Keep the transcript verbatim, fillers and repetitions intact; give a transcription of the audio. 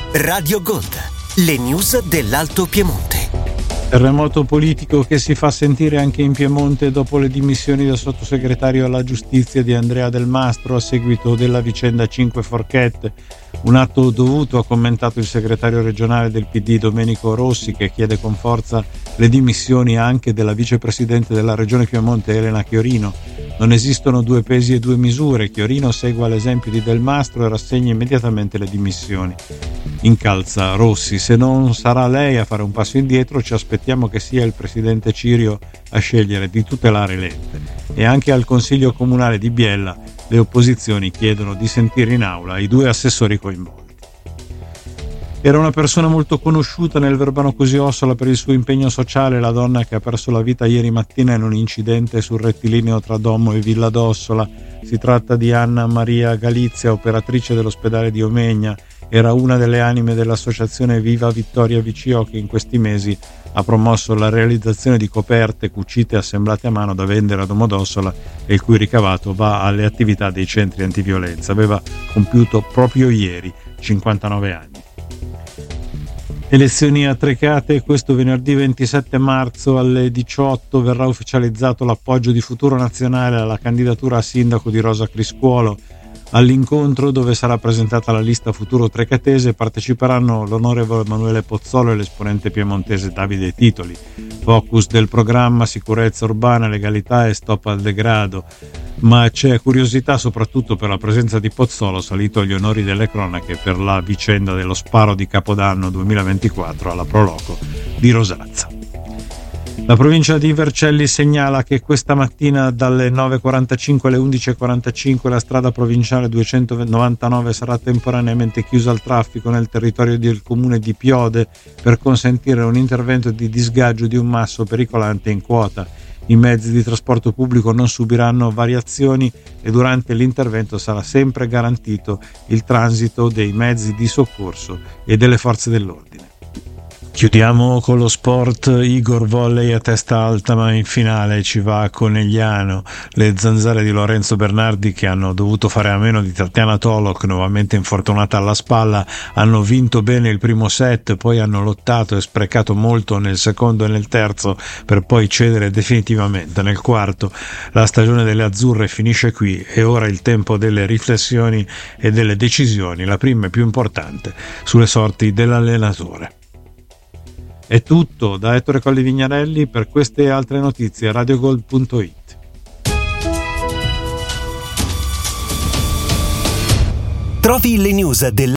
Radio Gold, le news dell'Alto Piemonte. Terremoto politico che si fa sentire anche in Piemonte dopo le dimissioni del sottosegretario alla giustizia di Andrea Del Mastro a seguito della vicenda Cinque Forchette. Un atto dovuto, ha commentato il segretario regionale del P D Domenico Rossi, che chiede con forza le dimissioni anche della vicepresidente della regione Piemonte Elena Chiorino. Non esistono due pesi e due misure. Chiorino segua l'esempio di Del Mastro e rassegna immediatamente le dimissioni. Incalza Rossi: se non sarà lei a fare un passo indietro, ci aspettiamo che sia il presidente Cirio a scegliere di tutelare l'ente. E anche al Consiglio Comunale di Biella le opposizioni chiedono di sentire in aula i due assessori coinvolti. Era una persona molto conosciuta nel Verbano Cosiossola per il suo impegno sociale, la donna che ha perso la vita ieri mattina in un incidente sul rettilineo tra Domo e Villa d'Ossola. Si tratta di Anna Maria Galizia, operatrice dell'ospedale di Omegna. Era una delle anime dell'associazione Viva Vittoria V C O, che in questi mesi ha promosso la realizzazione di coperte cucite e assemblate a mano da vendere a Domodossola e il cui ricavato va alle attività dei centri antiviolenza. Aveva compiuto proprio ieri cinquantanove anni. Elezioni a Trecate. Questo venerdì ventisette marzo alle diciotto verrà ufficializzato l'appoggio di Futuro Nazionale alla candidatura a sindaco di Rosa Criscuolo. All'incontro, dove sarà presentata la lista Futuro Trecatese, parteciperanno l'onorevole Emanuele Pozzolo e l'esponente piemontese Davide Titoli. Focus del programma: sicurezza urbana, legalità e stop al degrado. Ma c'è curiosità soprattutto per la presenza di Pozzolo, salito agli onori delle cronache per la vicenda dello sparo di Capodanno duemilaventiquattro alla Proloco di Rosazza. La provincia di Vercelli segnala che questa mattina dalle nove e quarantacinque alle undici e quarantacinque la strada provinciale duecentonovantanove sarà temporaneamente chiusa al traffico nel territorio del comune di Piode per consentire un intervento di disgaggio di un masso pericolante in quota. I mezzi di trasporto pubblico non subiranno variazioni e durante l'intervento sarà sempre garantito il transito dei mezzi di soccorso e delle forze dell'ordine. Chiudiamo con lo sport. Igor volley a testa alta, ma in finale ci va a Conegliano. Le zanzare di Lorenzo Bernardi, che hanno dovuto fare a meno di Tatiana Tolok, nuovamente infortunata alla spalla, hanno vinto bene il primo set, poi hanno lottato e sprecato molto nel secondo e nel terzo per poi cedere definitivamente nel quarto. La stagione delle azzurre finisce qui e ora il tempo delle riflessioni e delle decisioni, la prima e più importante sulle sorti dell'allenatore. È tutto da Ettore Colli Vignarelli. Per queste e altre notizie radiogold punto it. Trovi le news del